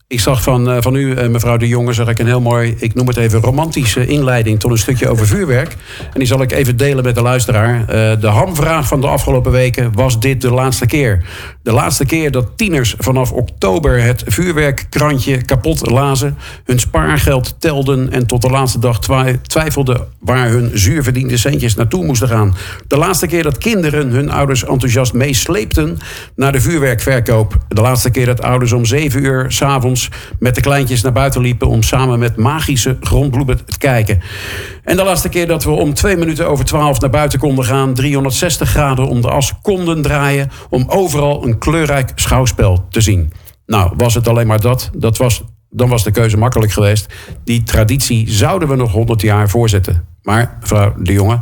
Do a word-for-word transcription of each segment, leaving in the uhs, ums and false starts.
Ik zag van, uh, van u, uh, mevrouw De Jonge, zag ik een heel mooi, ik noem het even romantische inleiding tot een stukje over vuurwerk. En die zal ik even delen met de luisteraar. Uh, de hamvraag van de afgelopen weken: was dit de laatste keer? De laatste keer dat tieners vanaf oktober het vuurwerkkrantje kapot lazen, hun spaargeld telden en tot de laatste dag twi- twijfelden waar hun zuur verdiende centjes naartoe moesten gaan. De laatste keer dat kinderen hun ouders enthousiast meesleepten naar de vuurwerkverkoop. De laatste keer dat ouders om zeven uur 's avonds met de kleintjes naar buiten liepen om samen met magische grondbloemen te kijken. En de laatste keer dat we om twee minuten over twaalf naar buiten konden gaan, driehonderdzestig graden om de as konden draaien, om overal een kleurrijk schouwspel te zien. Nou, was het alleen maar dat, dat was, dan was de keuze makkelijk geweest. Die traditie zouden we nog honderd jaar voorzetten. Maar, mevrouw De Jonge,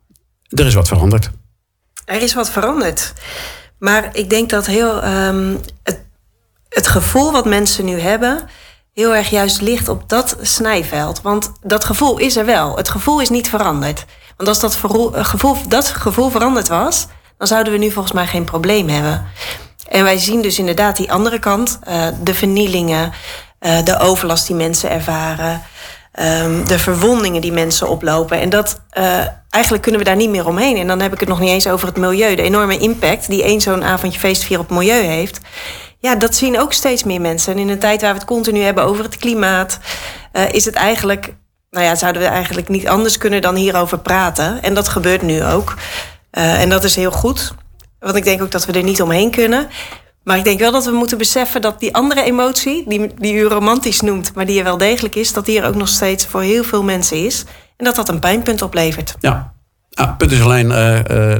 er is wat veranderd. Er is wat veranderd. Maar ik denk dat heel um, het Het gevoel wat mensen nu hebben heel erg juist ligt op dat snijveld. Want dat gevoel is er wel. Het gevoel is niet veranderd. Want als dat gevoel, dat gevoel veranderd was, dan zouden we nu volgens mij geen probleem hebben. En wij zien dus inderdaad die andere kant. Uh, de vernielingen, uh, de overlast die mensen ervaren, um, de verwondingen die mensen oplopen. En dat uh, eigenlijk kunnen we daar niet meer omheen. En dan heb ik het nog niet eens over het milieu. De enorme impact die één zo'n avondje feestvieren op het milieu heeft. Ja, dat zien ook steeds meer mensen. En in een tijd waar we het continu hebben over het klimaat, Uh, is het eigenlijk, nou ja, zouden we eigenlijk niet anders kunnen dan hierover praten. En dat gebeurt nu ook. Uh, en dat is heel goed. Want ik denk ook dat we er niet omheen kunnen. Maar ik denk wel dat we moeten beseffen dat die andere emotie, die, die u romantisch noemt, maar die er wel degelijk is, dat die er ook nog steeds voor heel veel mensen is. En dat dat een pijnpunt oplevert. Ja, ah, punt is alleen, Uh, uh...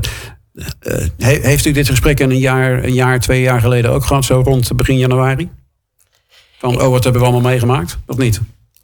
Uh, heeft u dit gesprek een jaar, een jaar, twee jaar geleden ook gehad, zo rond begin januari? Van, oh, wat hebben we allemaal meegemaakt, of niet?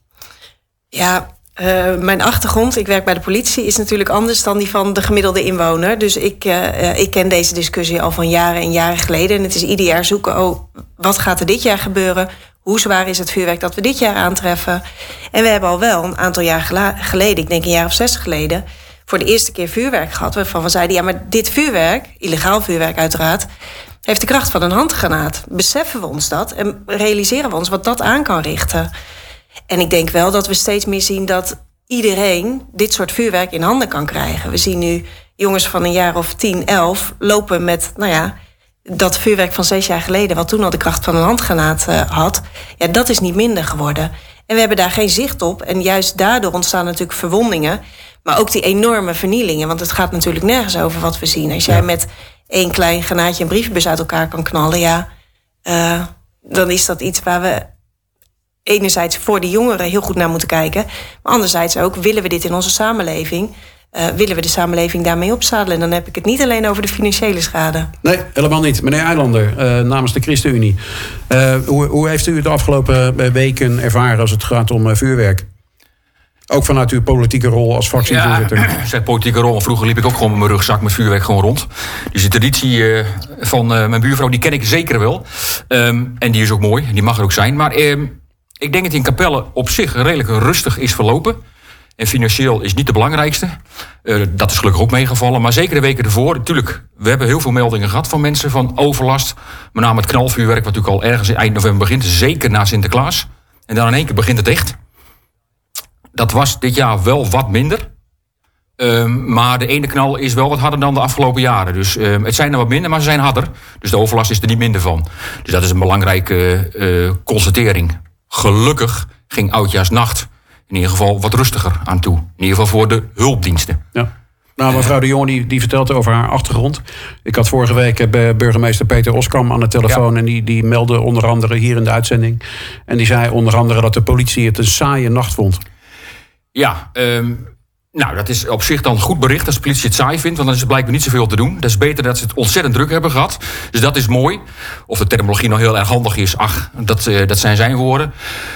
Ja, uh, mijn achtergrond, ik werk bij de politie, is natuurlijk anders dan die van de gemiddelde inwoner. Dus ik, uh, ik ken deze discussie al van jaren en jaren geleden. En het is ieder jaar zoeken, oh, wat gaat er dit jaar gebeuren? Hoe zwaar is het vuurwerk dat we dit jaar aantreffen? En we hebben al wel een aantal jaar gela- geleden, ik denk een jaar of zes geleden, voor de eerste keer vuurwerk gehad, waarvan we zeiden, ja, maar dit vuurwerk, illegaal vuurwerk uiteraard, heeft de kracht van een handgranaat. Beseffen we ons dat en realiseren we ons wat dat aan kan richten? En ik denk wel dat we steeds meer zien dat iedereen dit soort vuurwerk in handen kan krijgen. We zien nu jongens van een jaar of tien, elf lopen met, nou ja, dat vuurwerk van zes jaar geleden, wat toen al de kracht van een handgranaat uh, had, ja, dat is niet minder geworden. En we hebben daar geen zicht op. En juist daardoor ontstaan natuurlijk verwondingen, maar ook die enorme vernielingen. Want het gaat natuurlijk nergens over wat we zien. Als jij ja. met één klein granaatje een brievenbus uit elkaar kan knallen, ja, uh, dan is dat iets waar we enerzijds voor de jongeren heel goed naar moeten kijken, maar anderzijds ook, willen we dit in onze samenleving? Uh, willen we de samenleving daarmee opzadelen? En dan heb ik het niet alleen over de financiële schade. Nee, helemaal niet. Meneer Eilander, uh, namens de ChristenUnie. Uh, hoe, hoe heeft u het de afgelopen weken ervaren als het gaat om uh, vuurwerk? Ook vanuit uw politieke rol als fractievoorzitter. Ja, ik zeg politieke rol. Vroeger liep ik ook gewoon met mijn rugzak met vuurwerk gewoon rond. Dus de traditie uh, van uh, mijn buurvrouw, die ken ik zeker wel. Um, en die is ook mooi, die mag er ook zijn. Maar um, ik denk dat in Capelle op zich redelijk rustig is verlopen. En financieel is niet de belangrijkste. Uh, dat is gelukkig ook meegevallen. Maar zeker de weken ervoor, natuurlijk, we hebben heel veel meldingen gehad van mensen van overlast. Met name het knalvuurwerk, wat natuurlijk al ergens in eind november begint. Zeker na Sinterklaas. En dan in één keer begint het echt. Dat was dit jaar wel wat minder. Um, maar de ene knal is wel wat harder dan de afgelopen jaren. Dus um, het zijn er wat minder, maar ze zijn harder. Dus de overlast is er niet minder van. Dus dat is een belangrijke uh, constatering. Gelukkig ging Oudjaarsnacht in ieder geval wat rustiger aan toe. In ieder geval voor de hulpdiensten. Ja. Nou, mevrouw De Jonge die, die vertelt over haar achtergrond. Ik had vorige week bij burgemeester Peter Oskam aan de telefoon. Ja. En die, die meldde onder andere hier in de uitzending. En die zei onder andere dat de politie het een saaie nacht vond. Ja, um, nou, dat is op zich dan goed bericht als de politie het saai vindt. Want dan is er blijkbaar niet zoveel te doen. Dat is beter dat ze het ontzettend druk hebben gehad. Dus dat is mooi. Of de terminologie nou heel erg handig is, ach, dat, uh, dat zijn zijn woorden.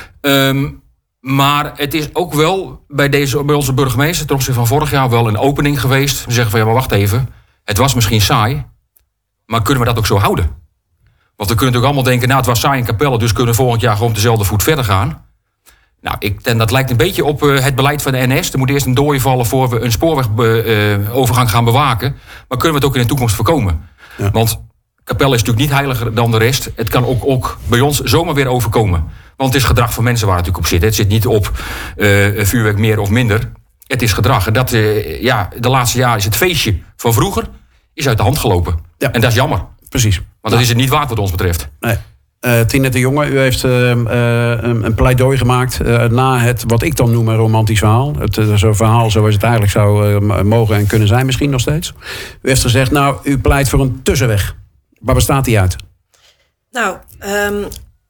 Um, maar het is ook wel bij, deze, bij onze burgemeester ten opzichte van vorig jaar wel een opening geweest. We zeggen van ja, maar wacht even. Het was misschien saai, maar kunnen we dat ook zo houden? Want we kunnen natuurlijk allemaal denken, nou, het was saai in Capelle, dus kunnen we volgend jaar gewoon op dezelfde voet verder gaan. Nou, ik, en dat lijkt een beetje op uh, het beleid van de N S. Er moet eerst een dooi vallen voor we een spoorwegovergang uh, gaan bewaken. Maar kunnen we het ook in de toekomst voorkomen? Ja. Want Capelle is natuurlijk niet heiliger dan de rest. Het kan ook, ook bij ons zomaar weer overkomen. Want het is gedrag van mensen waar het natuurlijk op zit. Het zit niet op uh, vuurwerk meer of minder. Het is gedrag. En dat, uh, ja, de laatste jaren is het feestje van vroeger is uit de hand gelopen. Ja. En dat is jammer. Precies. Want ja. dat is het niet waard wat ons betreft. Nee. Uh, Tinette de Jonge, u heeft uh, uh, een, een pleidooi gemaakt uh, na het, wat ik dan noem, een romantisch verhaal. Het, uh, zo'n verhaal zoals het eigenlijk zou uh, mogen en kunnen zijn misschien nog steeds. U heeft gezegd, nou, u pleit voor een tussenweg. Waar bestaat die uit? Nou, um,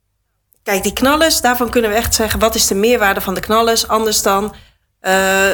kijk, die knallers, daarvan kunnen we echt zeggen, wat is de meerwaarde van de knallers? Anders dan uh,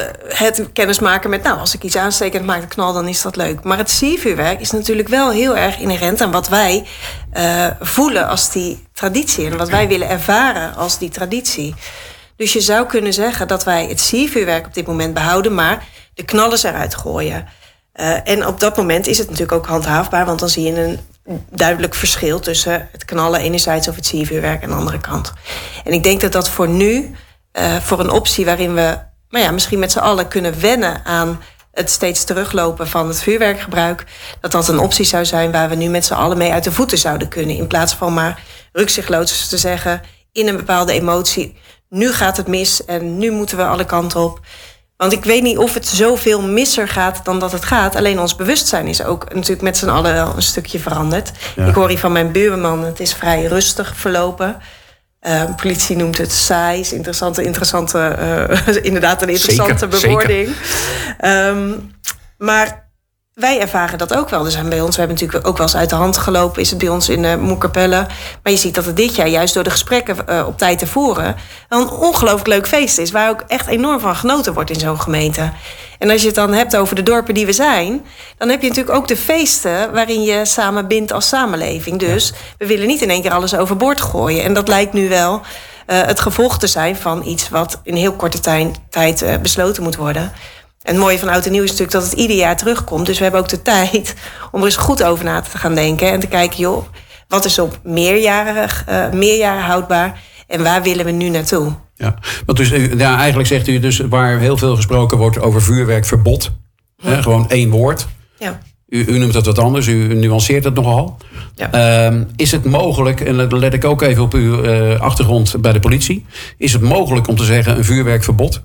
het kennismaken met, nou, als ik iets aansteek en het maakt een knal, dan is dat leuk. Maar het siervuurwerk is natuurlijk wel heel erg inherent aan wat wij uh, voelen als die traditie. En wat wij willen ervaren als die traditie. Dus je zou kunnen zeggen dat wij het siervuurwerk op dit moment behouden, maar de knallers eruit gooien. Uh, en op dat moment is het natuurlijk ook handhaafbaar, want dan zie je een duidelijk verschil tussen het knallen enerzijds of het siervuurwerk aan de andere kant. En ik denk dat dat voor nu, uh, voor een optie waarin we maar ja, misschien met z'n allen kunnen wennen aan het steeds teruglopen van het vuurwerkgebruik, dat dat een optie zou zijn waar we nu met z'n allen mee uit de voeten zouden kunnen. In plaats van maar rukzichtloos te zeggen in een bepaalde emotie, nu gaat het mis en nu moeten we alle kanten op. Want ik weet niet of het zoveel misser gaat dan dat het gaat. Alleen ons bewustzijn is ook natuurlijk met z'n allen wel een stukje veranderd. Ja. Ik hoor hier van mijn buurman, het is vrij rustig verlopen. Uh, politie noemt het saai, is interessante, interessante, uh, inderdaad een interessante zeker, bewoording. Zeker. Um, maar wij ervaren dat ook wel. Er zijn bij ons, we hebben natuurlijk ook wel eens uit de hand gelopen, is het bij ons in uh, Moerkapelle. Maar je ziet dat het dit jaar, juist door de gesprekken uh, op tijd tevoren, wel een ongelooflijk leuk feest is, waar ook echt enorm van genoten wordt in zo'n gemeente. En als je het dan hebt over de dorpen die we zijn, dan heb je natuurlijk ook de feesten waarin je samen bindt als samenleving. Dus ja. we willen niet in één keer alles overboord gooien. En dat lijkt nu wel uh, het gevolg te zijn van iets wat in heel korte tij- tijd uh, besloten moet worden. En het mooie van Oud en Nieuw is natuurlijk dat het ieder jaar terugkomt. Dus we hebben ook de tijd om er eens goed over na te gaan denken. En te kijken, joh, wat is op meerjarig, uh, meerjaren houdbaar? En waar willen we nu naartoe? Ja, want dus, ja, eigenlijk zegt u dus waar heel veel gesproken wordt over vuurwerkverbod. Hm. Hè, gewoon één woord. Ja. U, u noemt dat wat anders, u nuanceert het nogal. Ja. Uh, is het mogelijk, en dan let ik ook even op uw uh, achtergrond bij de politie. Is het mogelijk om te zeggen een vuurwerkverbod?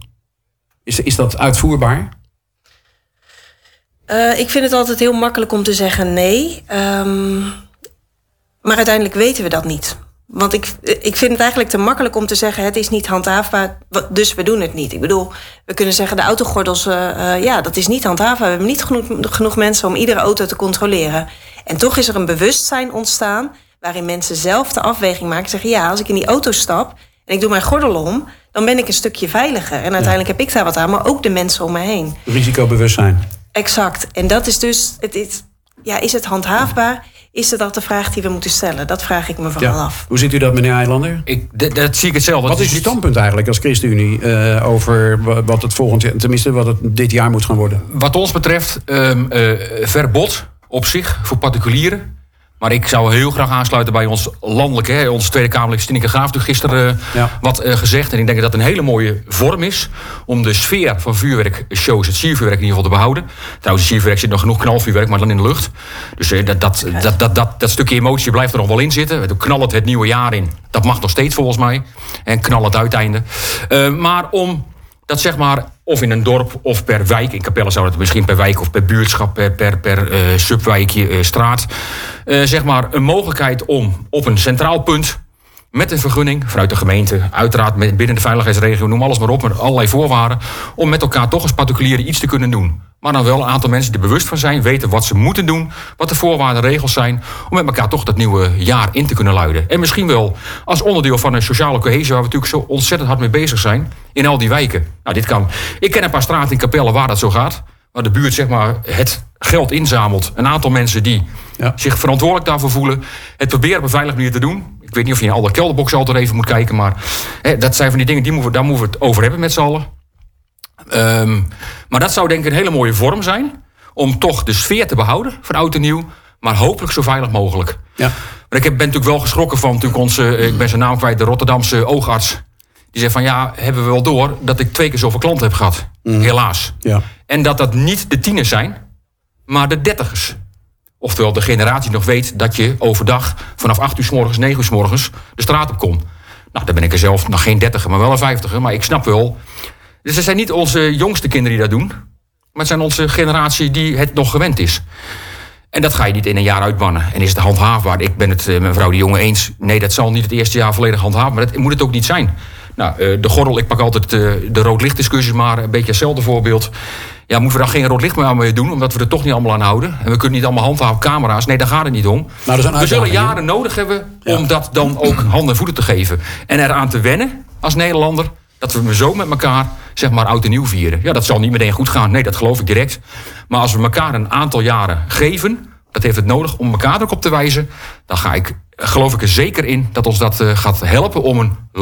Is, is dat uitvoerbaar? Uh, ik vind het altijd heel makkelijk om te zeggen nee. Um, maar uiteindelijk weten we dat niet. Want ik, ik vind het eigenlijk te makkelijk om te zeggen het is niet handhaafbaar, dus we doen het niet. Ik bedoel, we kunnen zeggen de autogordels, uh, uh, ja, dat is niet handhaafbaar. We hebben niet genoeg, genoeg mensen om iedere auto te controleren. En toch is er een bewustzijn ontstaan waarin mensen zelf de afweging maken. Zeggen ja, als ik in die auto stap en ik doe mijn gordel om, dan ben ik een stukje veiliger. En uiteindelijk ja. heb ik daar wat aan, maar ook de mensen om me heen. Risicobewustzijn. Exact. En dat is dus, het is, ja, is het handhaafbaar? Is dat de vraag die we moeten stellen? Dat vraag ik me vooral ja. af. Hoe ziet u dat, meneer Eilander? Ik, dat, dat zie ik hetzelfde. Wat is uw standpunt eigenlijk als ChristenUnie uh, over wat het volgend jaar, tenminste wat het dit jaar moet gaan worden? Wat ons betreft, um, uh, verbod op zich voor particulieren. Maar ik zou heel graag aansluiten bij ons landelijke, hè, onze Tweede Kamerlid Stineke Graaf heeft gisteren uh, ja. wat uh, gezegd. En ik denk dat dat een hele mooie vorm is om de sfeer van vuurwerkshows, het siervuurwerk in ieder geval te behouden. Trouwens, het siervuurwerk zit nog genoeg knalvuurwerk, maar dan in de lucht. Dus uh, dat, dat, dat, dat, dat, dat stukje emotie blijft er nog wel in zitten. We knallen het het nieuwe jaar in. Dat mag nog steeds volgens mij. En knallen het uiteinde. Uh, maar om dat zeg maar, of in een dorp of per wijk. In Capelle zou het misschien per wijk of per buurtschap, per, per, per uh, subwijkje, uh, straat. Uh, zeg maar een mogelijkheid om op een centraal punt met een vergunning vanuit de gemeente, uiteraard met, binnen de veiligheidsregio, noem alles maar op, met allerlei voorwaarden, om met elkaar toch als particulieren iets te kunnen doen. Maar dan wel een aantal mensen die er bewust van zijn, weten wat ze moeten doen, wat de voorwaarden en regels zijn, om met elkaar toch dat nieuwe jaar in te kunnen luiden. En misschien wel als onderdeel van een sociale cohesie, waar we natuurlijk zo ontzettend hard mee bezig zijn, in al die wijken. Nou, dit kan. Ik ken een paar straten in Capelle waar dat zo gaat, waar de buurt zeg maar het geld inzamelt. Een aantal mensen die ja. zich verantwoordelijk daarvoor voelen, het proberen op een veilige manier te doen. Ik weet niet of je in alle kelderboxen altijd even moet kijken, maar hè, dat zijn van die dingen, die moeten we, daar moeten we het over hebben met z'n allen. Um, maar dat zou denk ik een hele mooie vorm zijn om toch de sfeer te behouden van oud en nieuw, maar hopelijk zo veilig mogelijk. Ja. Maar ik ben natuurlijk wel geschrokken van natuurlijk onze, ik ben zijn naam kwijt, de Rotterdamse oogarts. Die zei van ja, hebben we wel door dat ik twee keer zoveel klanten heb gehad. Mm. Helaas. Ja. En dat dat niet de tieners zijn, maar de dertigers. Oftewel de generatie nog weet dat je overdag vanaf acht uur 's morgens, negen uur 's morgens de straat op kon. Nou, dan ben ik er zelf nog geen dertiger, maar wel een vijftiger. Maar ik snap wel. Dus het zijn niet onze jongste kinderen die dat doen. Maar het zijn onze generatie die het nog gewend is. En dat ga je niet in een jaar uitbannen. En is het handhaafbaar? Ik ben het met mevrouw de Jonge eens. Nee, dat zal niet het eerste jaar volledig handhaven. Maar dat moet het ook niet zijn. Nou, de gordel, ik pak altijd de rood lichtdiscussies maar. Een beetje hetzelfde voorbeeld. Ja, moeten we dan geen rood licht meer aan mee doen? Omdat we er toch niet allemaal aan houden. En we kunnen niet allemaal handhaven camera's. Nee, daar gaat het niet om. Nou, we zullen jaren nodig hebben om ja. dat dan ook handen en voeten te geven. En eraan te wennen als Nederlander. Dat we zo met elkaar, zeg maar, oud en nieuw vieren. Ja, dat zal niet meteen goed gaan. Nee, dat geloof ik direct. Maar als we elkaar een aantal jaren geven, dat heeft het nodig om elkaar erop te wijzen, dan ga ik, geloof ik er zeker in dat ons dat uh, gaat helpen om een